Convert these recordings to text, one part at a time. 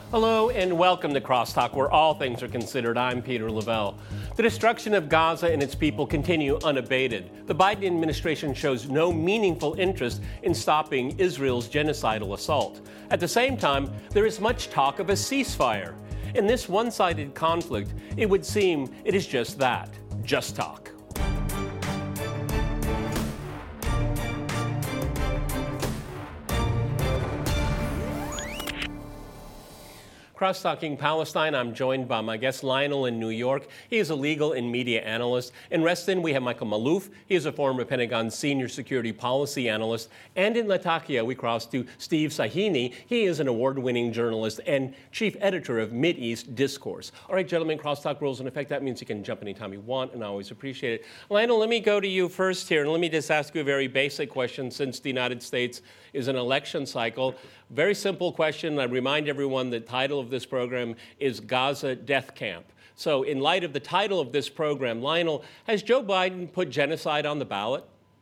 Hello and welcome to Crosstalk, where all things are considered. I'm Peter Lavelle. The destruction of Gaza and its people continue unabated. The Biden administration shows no meaningful interest in stopping Israel's genocidal assault. At the same time, there is much talk of a ceasefire. In this one-sided conflict, it would seem it is just that, just talk. Cross-talking Palestine, I'm joined by my guest Lionel in New York. He is a legal and media analyst. In Reston, we have Michael Maloof. He is a former Pentagon senior security policy analyst. And in Latakia, we cross to Steve Sahini. He is an award-winning journalist and chief editor of Mideast Discourse. All right, gentlemen, Crosstalk rules in effect. That means you can jump anytime you want, and I always appreciate it. Lionel, let me go to you first here, and let me just ask you a very basic question since the United States is an election cycle. Very simple question. I remind everyone the title of this program is Gaza Death Camp. So in light of the title of this program, Lionel, has Joe Biden put genocide on the ballot?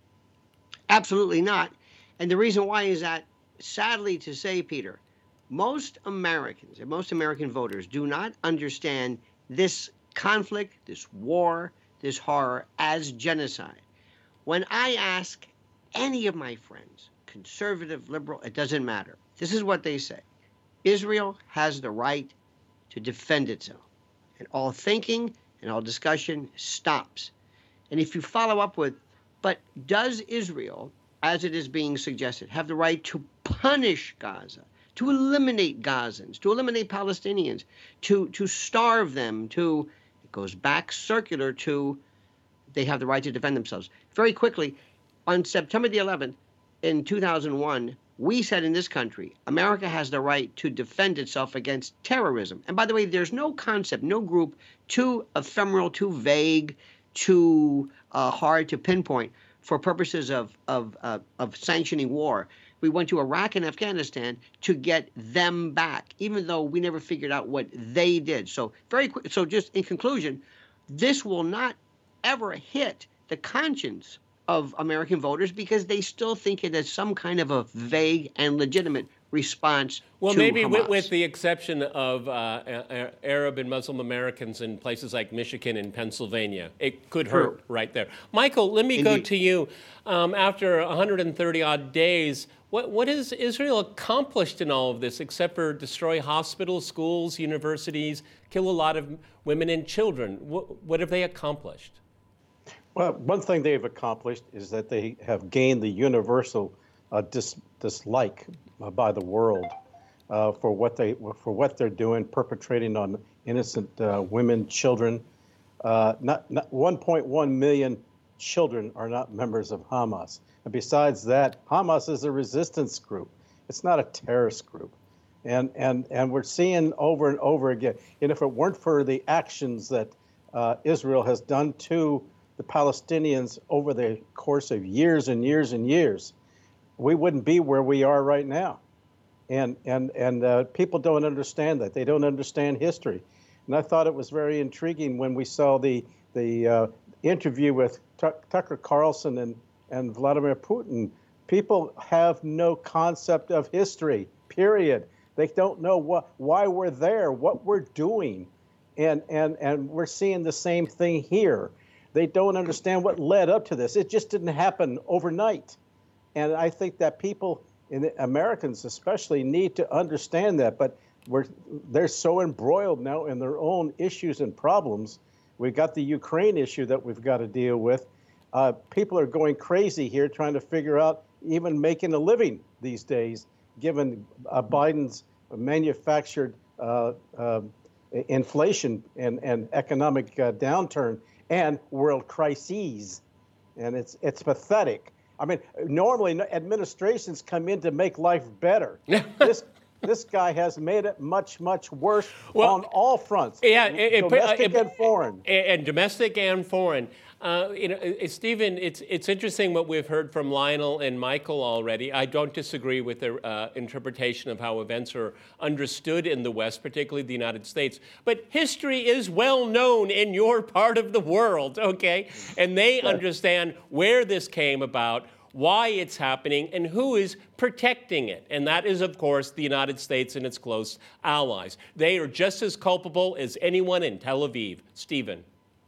Absolutely not. And the reason why is that, sadly to say, Peter, most Americans and most American voters do not understand this conflict, this war, this horror as genocide. When I ask any of my friends, conservative, liberal, it doesn't matter. This is what they say. Israel has the right to defend itself. And all thinking and all discussion stops. And if you follow up with, but does Israel, as it is being suggested, have the right to punish Gaza, to eliminate Gazans, to eliminate Palestinians, to starve them, it goes back circular to they have the right to defend themselves. Very quickly, on September the 11th, in 2001, we said in this country, America has the right to defend itself against terrorism. And by the way, there's no concept, no group too ephemeral, too vague, too hard to pinpoint for purposes of sanctioning war. We went to Iraq and Afghanistan to get them back, even though we never figured out what they did. So very quick. So just in conclusion, this will not ever hit the conscience of American voters because they still think it is some kind of a vague and legitimate response well, to maybe Hamas. With the exception of Arab and Muslim Americans in places like Michigan and Pennsylvania. It could hurt right there. Michael, let me go to you. After 130-odd days, what has Israel accomplished in all of this except for destroy hospitals, schools, universities, kill a lot of women and children? What have they accomplished? Well, one thing they've accomplished is that they have gained the universal dislike by the world for what they're doing, perpetrating on innocent women, children. Not 1.1 million children are not members of Hamas. And besides that, Hamas is a resistance group. It's not a terrorist group. And we're seeing over and over again. And if it weren't for the actions that Israel has done to the Palestinians over the course of years and years and years, we wouldn't be where we are right now. And people don't understand that. They don't understand history. And I thought it was very intriguing when we saw the interview with Tucker Carlson and Vladimir Putin. People have no concept of history, period. They don't know why we're there, what we're doing. And we're seeing the same thing here. They don't understand what led up to this. It just didn't happen overnight. And I think that people, Americans especially, need to understand that. But they're so embroiled now in their own issues and problems. We've got the Ukraine issue that we've got to deal with. People are going crazy here trying to figure out even making a living these days, given Biden's manufactured inflation and economic downturn and world crises. And it's pathetic. I mean, normally administrations come in to make life better. This guy has made it much, much worse on all fronts. Yeah, domestic and foreign. And domestic and foreign. Stephen, it's interesting what we've heard from Lionel and Michael already. I don't disagree with their interpretation of how events are understood in the West, particularly the United States. But history is well known in your part of the world, okay? And they understand where this came about, why it's happening, and who is protecting it. And that is, of course, the United States and its close allies. They are just as culpable as anyone in Tel Aviv. Stephen.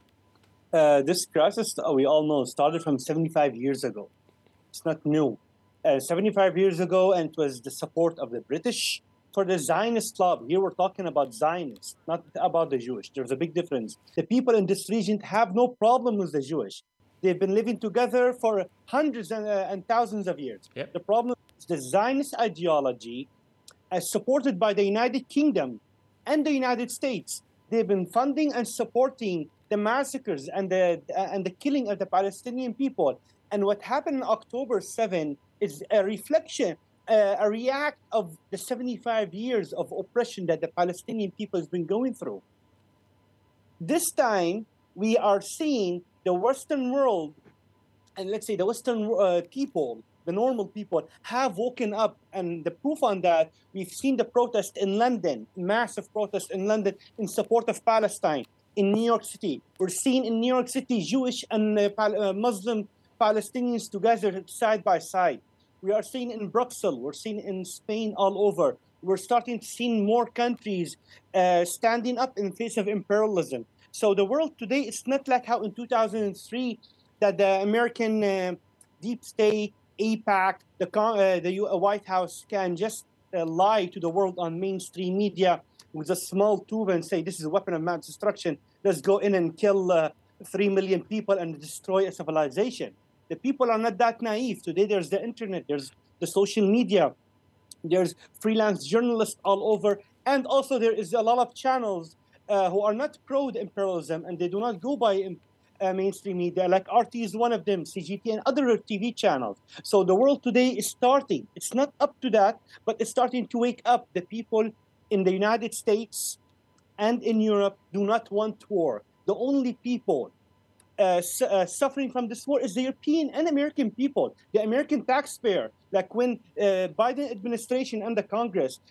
This crisis, we all know, started from 75 years ago. It's not new. 75 years ago, and it was the support of the British for the Zionist lobby. Here we're talking about Zionists, not about the Jewish. There's a big difference. The people in this region have no problem with the Jewish. They've been living together for hundreds and thousands of years. Yep. The problem is the Zionist ideology, as supported by the United Kingdom and the United States. They've been funding and supporting the massacres and the killing of the Palestinian people. And what happened on October 7 is a reflection, a react of the 75 years of oppression that the Palestinian people has been going through. This time, we are seeing the Western world, and let's say the Western people, the normal people, have woken up. And the proof on that, we've seen the protest in London, massive protest in London in support of Palestine. In New York City, we're seeing in New York City Jewish and Muslim Palestinians together side by side. We are seeing in Brussels, we're seeing in Spain, all over. We're starting to see more countries standing up in face of imperialism. So the world today is not like how in 2003 that the American deep state, AIPAC, the White House can just lie to the world on mainstream media with a small tube and say, this is a weapon of mass destruction. Let's go in and kill 3 million people and destroy a civilization. The people are not that naive. Today, there's the internet, there's the social media, there's freelance journalists all over. And also there is a lot of channels who are not pro-imperialism and they do not go by mainstream media, like RT is one of them, CGT and other TV channels. So the world today is starting. It's not up to that, but it's starting to wake up. The people in the United States and in Europe do not want war. The only people suffering from this war is the European and American people, the American taxpayer. Like when Biden administration and the Congress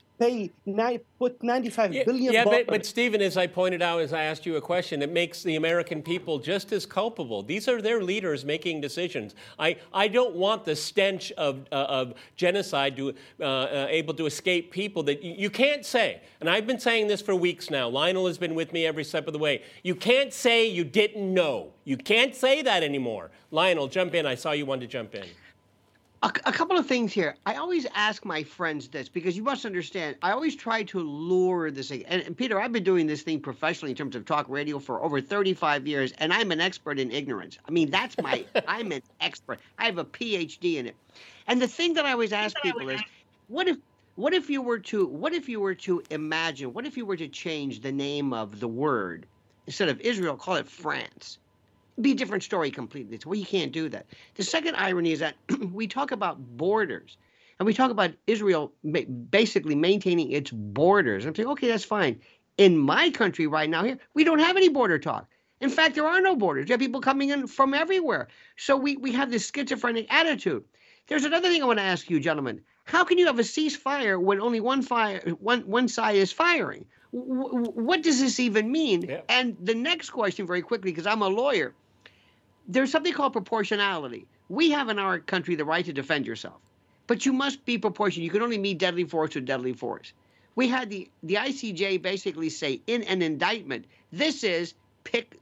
put $95 billion. Yeah, but Stephen, as I pointed out, as I asked you a question, it makes the American people just as culpable. These are their leaders making decisions. I don't want the stench of genocide to able to escape people that you can't say. And I've been saying this for weeks now. Lionel has been with me every step of the way. You can't say you didn't know. You can't say that anymore. Lionel, jump in. I saw you wanted to jump in. A couple of things here. I always ask my friends this because you must understand, I always try to lure this thing. And Peter, I've been doing this thing professionally in terms of talk radio for over 35 years, and I'm an expert in ignorance. I mean, I'm an expert. I have a PhD in it. And the thing that I always ask people is, what if you were to imagine, what if you were to change the name of the word, instead of Israel, call it France? Be a different story completely. Well, you can't do that. The second irony is that we talk about borders, and we talk about Israel basically maintaining its borders. I'm saying, okay, that's fine. In my country right now here, we don't have any border talk. In fact, there are no borders. You have people coming in from everywhere. So we have this schizophrenic attitude. There's another thing I want to ask you, gentlemen. How can you have a ceasefire when only one side is firing? What does this even mean? Yeah. And the next question, very quickly, because I'm a lawyer, there's something called proportionality. We have in our country the right to defend yourself, but you must be proportional. You can only meet deadly force with deadly force. We had the ICJ basically say in an indictment, this is pick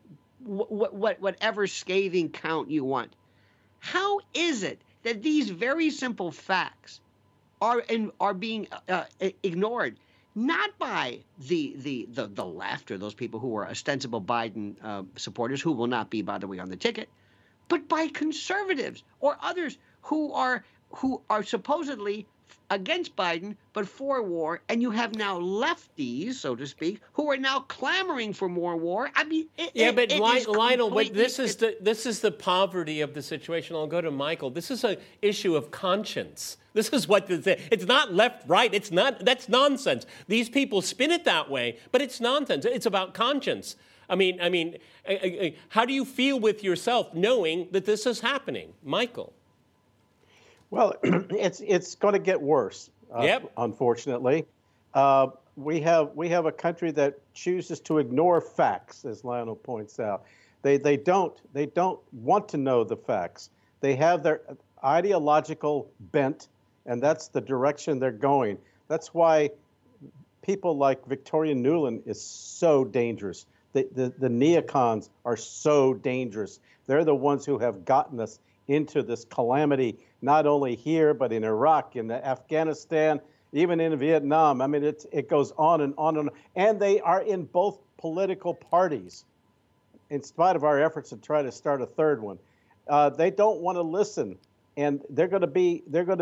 whatever scathing count you want. How is it that these very simple facts are being ignored? Not by the left or those people who are ostensible Biden supporters, who will not be, by the way, on the ticket, but by conservatives or others who are supposedly against Biden but for war, and you have now lefties, so to speak, who are now clamoring for more war. I mean, Lionel, this is the poverty of the situation. I'll go to Michael. This is an issue of conscience. This is what it's not left, right. It's not. That's nonsense. These people spin it that way, but it's nonsense. It's about conscience. I mean, how do you feel with yourself knowing that this is happening, Michael? Well, it's going to get worse. Unfortunately, we have a country that chooses to ignore facts, as Lionel points out. They don't want to know the facts. They have ideological bent, and that's the direction they're going. That's why people like Victoria Nuland is so dangerous. The neocons are so dangerous. They're the ones who have gotten us into this calamity, not only here, but in Iraq, in Afghanistan, even in Vietnam. I mean, it goes on and on and on. And they are in both political parties, in spite of our efforts to try to start a third one. They don't want to listen, and they're going to be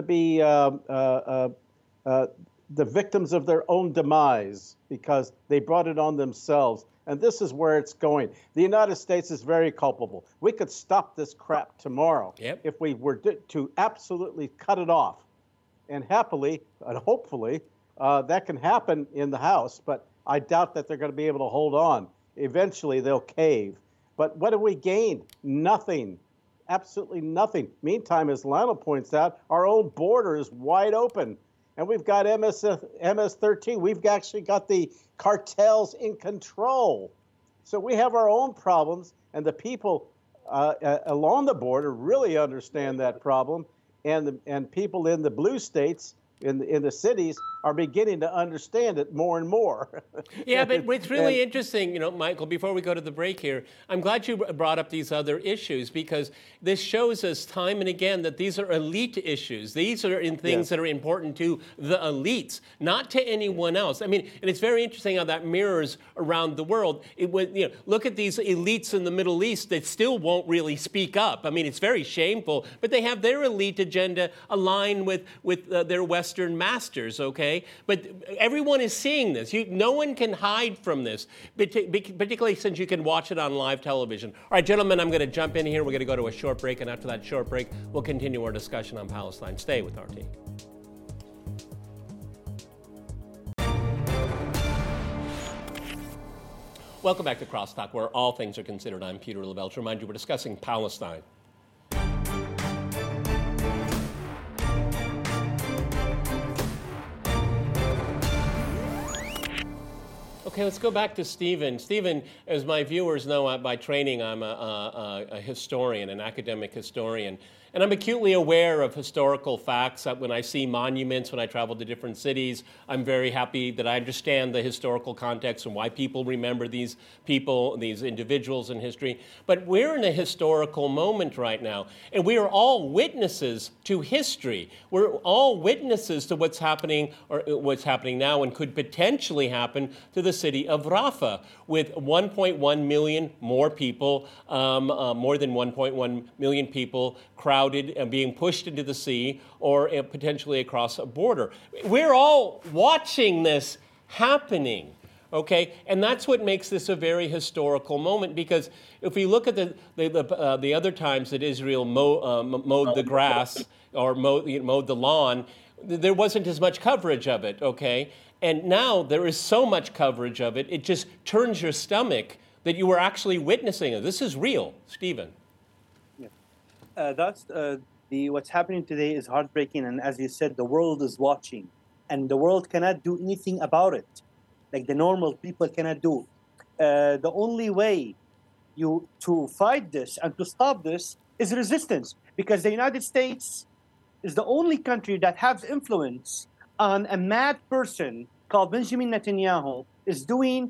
the victims of their own demise because they brought it on themselves. And this is where it's going. The United States is very culpable. We could stop this crap tomorrow if we were to absolutely cut it off. And happily and hopefully that can happen in the House, but I doubt that they're going to be able to hold on. Eventually they'll cave. But what have we gained? Nothing. Absolutely nothing. Meantime, as Lionel points out, our own border is wide open. And we've got MS-13. We've actually got the cartels in control. So we have our own problems, and the people along the border really understand that problem. And people in the blue states, in the cities, are beginning to understand it more and more. Yeah, but it's really interesting, Michael, before we go to the break here, I'm glad you brought up these other issues, because this shows us time and again that these are elite issues. These are things that are important to the elites, not to anyone else. I mean, and it's very interesting how that mirrors around the world. Look at these elites in the Middle East that still won't really speak up. I mean, it's very shameful, but they have their elite agenda aligned with their Western masters, okay? But everyone is seeing this. No one can hide from this, particularly since you can watch it on live television. All right, gentlemen, I'm going to jump in here. We're going to go to a short break, and after that short break, we'll continue our discussion on Palestine. Stay with RT. Welcome back to Crosstalk, where all things are considered. I'm Peter Lavelle. To remind you, we're discussing Palestine. Okay, let's go back to Stephen. Stephen, as my viewers know, by training, I'm a historian, an academic historian. And I'm acutely aware of historical facts. When I see monuments, when I travel to different cities, I'm very happy that I understand the historical context and why people remember these people, these individuals in history. But we're in a historical moment right now, and we are all witnesses to history. We're all witnesses to what's happening, or what's happening now and could potentially happen to the city of Rafah, with 1.1 million more people, more than 1.1 million people crowded and being pushed into the sea or potentially across a border. We're all watching this happening, okay? And that's what makes this a very historical moment, because if we look at the other times that Israel mowed the grass or mowed the lawn, there wasn't as much coverage of it, okay? And now there is so much coverage of it, it just turns your stomach that you were actually witnessing it. This is real. Stephen. What's happening today is heartbreaking, and as you said, the world is watching, and the world cannot do anything about it, like the normal people cannot do. The only way to fight this and to stop this is resistance, because the United States is the only country that has influence on a mad person called Benjamin Netanyahu is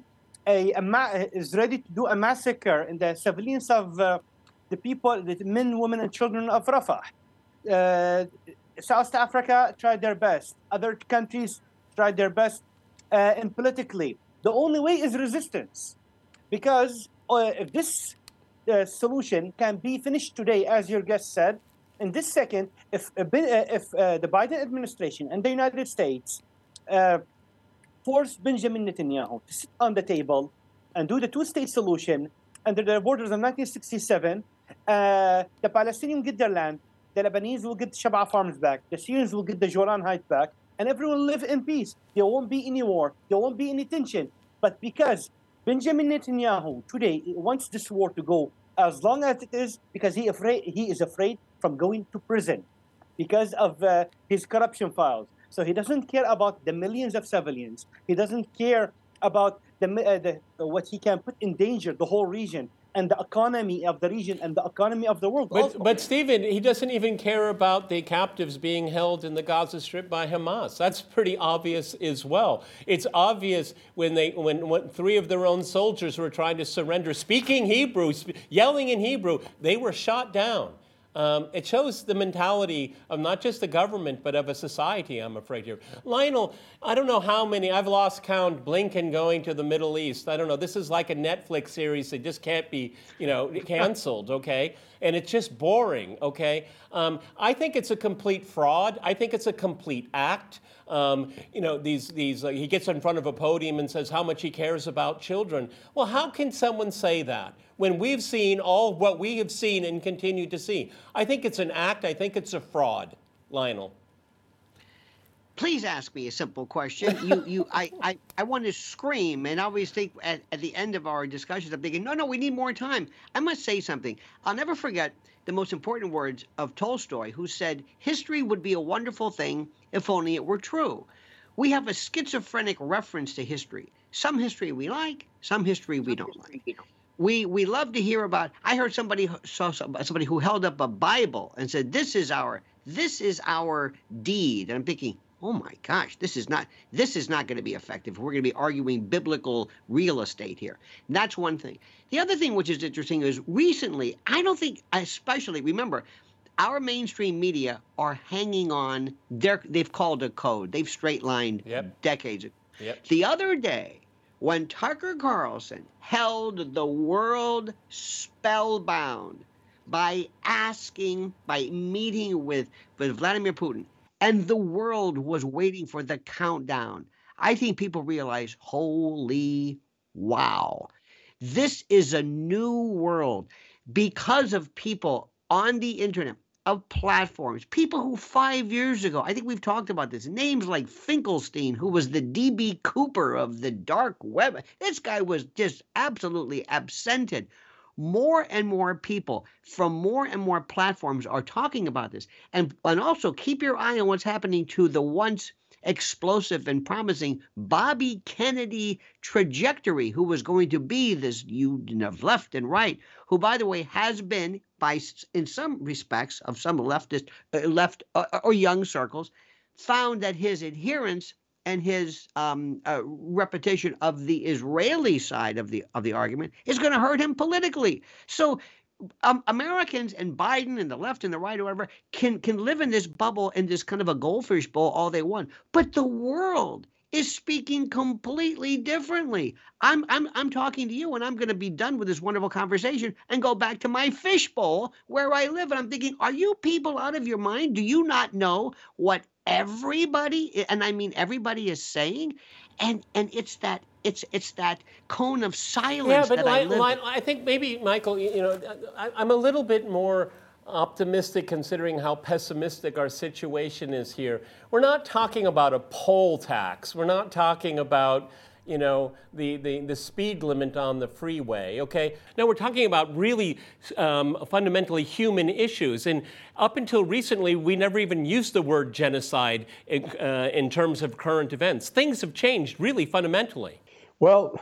ready to do a massacre in the civilians of the people, the men, women, and children of Rafah. South Africa tried their best. Other countries tried their best. And politically, the only way is resistance. Because if this solution can be finished today, as your guest said, in this second, if the Biden administration and the United States force Benjamin Netanyahu to sit on the table and do the two-state solution under the borders of 1967, the Palestinians will get their land, the Lebanese will get the Shab'a farms back, the Syrians will get the Golan Heights back, and everyone will live in peace. There won't be any war. There won't be any tension. But because Benjamin Netanyahu today wants this war to go as long as it is, because he is afraid from going to prison because of his corruption files. So he doesn't care about the millions of civilians. He doesn't care about what he can put in danger, the whole region. and the economy of the region and the economy of the world. But Stephen, he doesn't even care about the captives being held in the Gaza Strip by Hamas. That's pretty obvious as well. It's obvious when three of their own soldiers were trying to surrender, speaking Hebrew, yelling in Hebrew, they were shot down. It shows the mentality of not just the government, but of a society, I'm afraid here. Lionel, I don't know how many, I've lost count, Blinken going to the Middle East. I don't know, this is like a Netflix series that just can't be, canceled, okay? And it's just boring, okay? I think it's a complete fraud. I think it's a complete act. He gets in front of a podium and says how much he cares about children. Well, how can someone say that when we've seen all what we have seen and continue to see? I think it's an act. I think it's a fraud. Lionel. Please ask me a simple question. I want to scream, and I always think at the end of our discussions, I'm thinking, no, we need more time. I must say something. I'll never forget the most important words of Tolstoy, who said, history would be a wonderful thing if only it were true. We have a schizophrenic reference to history. Some history we like, some history we don't like. We love to hear about. I heard somebody who held up a Bible and said, this is our deed. And I'm thinking, oh my gosh, this is not going to be effective. We're going to be arguing biblical real estate here. And that's one thing. The other thing which is interesting is recently, I don't think, especially, remember, our mainstream media are hanging on. They've called a code. They've straight-lined decades ago. Yep. The other day, when Tucker Carlson held the world spellbound by meeting with Vladimir Putin, and the world was waiting for the countdown, I think people realize, holy wow, this is a new world because of people on the internet, of platforms, people who 5 years ago, I think we've talked about this, names like Finkelstein, who was the D.B. Cooper of the dark web. This guy was just absolutely absented. More and more people from more and more platforms are talking about this. And also keep your eye on what's happening to the once explosive and promising Bobby Kennedy trajectory, who was going to be this union of left and right, who, by the way, has been, in some respects of some left or young circles, found that his adherence and his repetition of the Israeli side of the argument is going to hurt him politically. So Americans and Biden and the left and the right or whatever can live in this bubble, in this kind of a goldfish bowl all they want. But the world is speaking completely differently. I'm talking to you, and I'm going to be done with this wonderful conversation and go back to my fishbowl where I live. And I'm thinking, are you people out of your mind? Do you not know what everybody, and I mean everybody, is saying? And it's that cone of silence that I live in. I think maybe, Michael, I'm a little bit more optimistic considering how pessimistic our situation is here. We're not talking about a poll tax. We're not talking about the speed limit on the freeway, okay? No, we're talking about really fundamentally human issues. And up until recently, we never even used the word genocide in terms of current events. Things have changed really fundamentally. Well,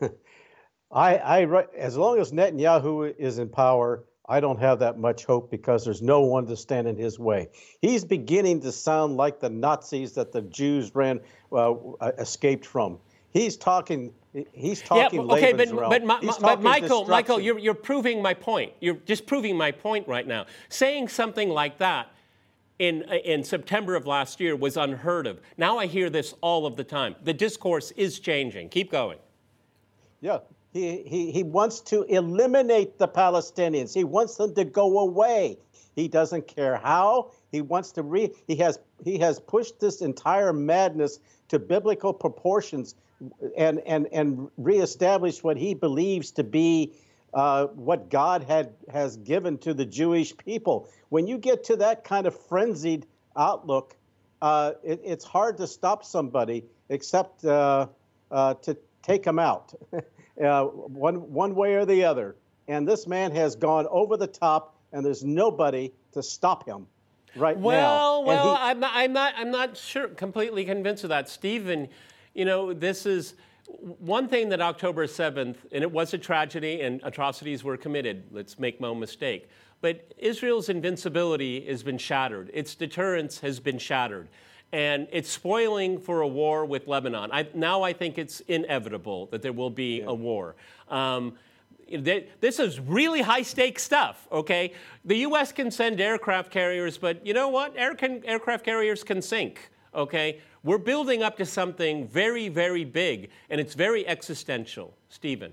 as long as Netanyahu is in power, I don't have that much hope because there's no one to stand in his way. He's beginning to sound like the Nazis that the Jews escaped from. He's talking. Okay, but Michael, you're proving my point. You're just proving my point right now. Saying something like that in September of last year was unheard of. Now I hear this all of the time. The discourse is changing. Keep going. Yeah, he wants to eliminate the Palestinians. He wants them to go away. He doesn't care how. He wants to he has pushed this entire madness to biblical proportions and reestablished what he believes to be what God has given to the Jewish people. When you get to that kind of frenzied outlook, it's hard to stop somebody except to take them out, one way or the other. And this man has gone over the top, and there's nobody to stop him right now. Well, I'm not sure completely convinced of that, Stephen. This is One thing that October 7th, and it was a tragedy and atrocities were committed, let's make no mistake, but Israel's invincibility has been shattered. Its deterrence has been shattered. And it's spoiling for a war with Lebanon. Now I think it's inevitable that there will be a war. This is really high-stakes stuff, okay? The U.S. can send aircraft carriers, but you know what? Aircraft carriers can sink, okay? We're building up to something very, very big, and it's very existential. Stephen.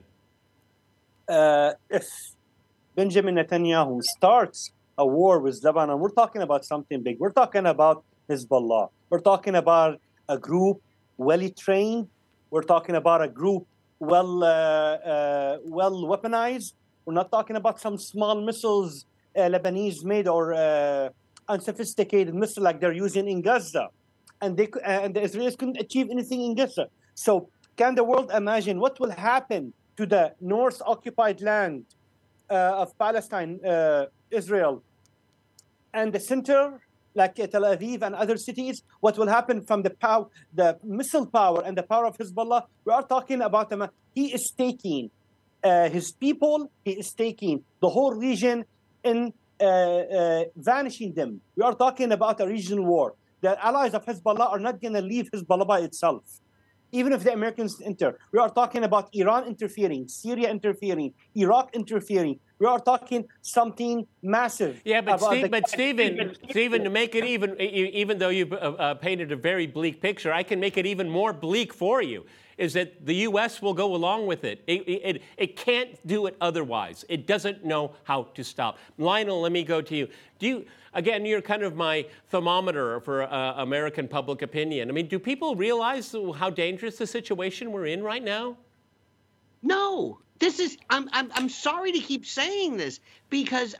If Benjamin Netanyahu starts a war with Lebanon, we're talking about something big. We're talking about Hezbollah. We're talking about a group well-trained. We're talking about a group well weaponized. We're not talking about some small missiles Lebanese made or unsophisticated missile like they're using in Gaza. And the Israelis couldn't achieve anything in Gaza. So can the world imagine what will happen to the north occupied land of Palestine, Israel, and the center, like Tel Aviv and other cities? What will happen from the missile power and the power of Hezbollah? We are talking about he is taking his people, he is taking the whole region and vanishing them. We are talking about a regional war. The allies of Hezbollah are not going to leave Hezbollah by itself, even if the Americans enter. We are talking about Iran interfering, Syria interfering, Iraq interfering. We are talking something massive. Yeah, but Stephen, to make it even though you painted a very bleak picture, I can make it even more bleak for you, is that the U.S. will go along with it. It can't do it otherwise. It doesn't know how to stop. Lionel, let me go to you. Again, you're kind of my thermometer for American public opinion. I mean, do people realize how dangerous the situation we're in right now? No. This is, I'm sorry to keep saying this because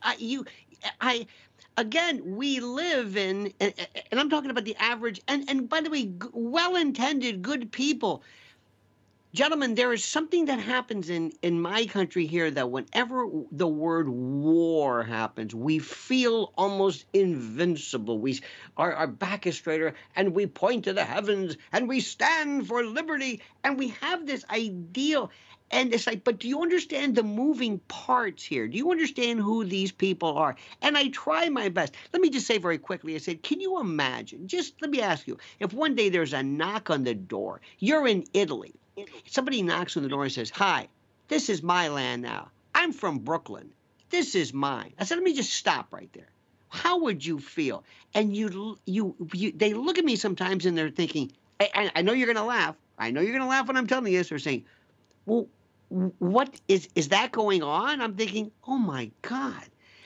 again, we live in, and I'm talking about the average, and by the way, well-intended, good people. Gentlemen, there is something that happens in my country here that whenever the word war happens, we feel almost invincible. Our back is straighter, and we point to the heavens, and we stand for liberty, and we have this ideal. And it's like, but do you understand the moving parts here? Do you understand who these people are? And I try my best. Let me just say very quickly, I said, can you imagine, just let me ask you, if one day there's a knock on the door, you're in Italy, somebody knocks on the door and says, hi, this is my land now. I'm from Brooklyn. This is mine. I said, let me just stop right there. How would you feel? And they look at me sometimes and they're thinking, I know you're going to laugh. I know you're going to laugh when I'm telling you this. They're saying, well, what is that going on? I'm thinking, oh my God,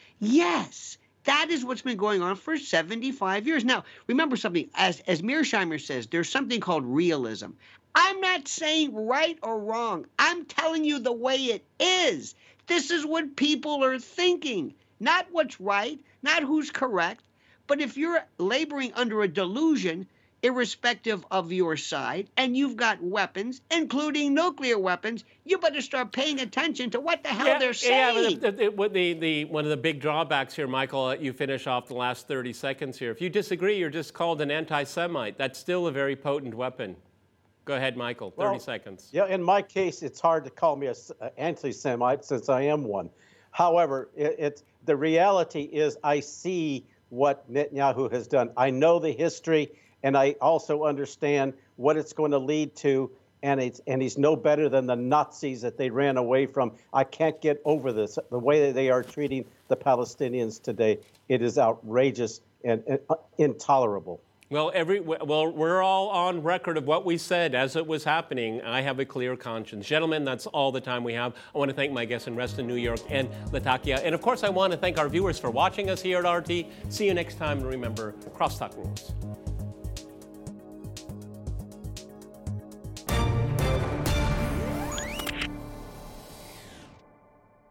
yes, that is what's been going on for 75 years. Now, remember something, as Mearsheimer says, there's something called realism. I'm not saying right or wrong. I'm telling you the way it is. This is what people are thinking, not what's right, not who's correct. But if you're laboring under a delusion, irrespective of your side, and you've got weapons, including nuclear weapons, you better start paying attention to what the hell they're saying. Yeah, one of the big drawbacks here, Michael, you finish off the last 30 seconds here. If you disagree, you're just called an anti-Semite. That's still a very potent weapon. Go ahead, Michael, 30 seconds. Yeah, in my case, it's hard to call me an anti-Semite since I am one. However, the reality is I see what Netanyahu has done. I know the history, and I also understand what it's going to lead to, and he's no better than the Nazis that they ran away from. I can't get over this. The way that they are treating the Palestinians today, it is outrageous and intolerable. Well, we're all on record of what we said as it was happening. I have a clear conscience. Gentlemen, that's all the time we have. I want to thank my guests in Reston, New York, and Latakia. And, of course, I want to thank our viewers for watching us here at RT. See you next time, and remember, crosstalk rules.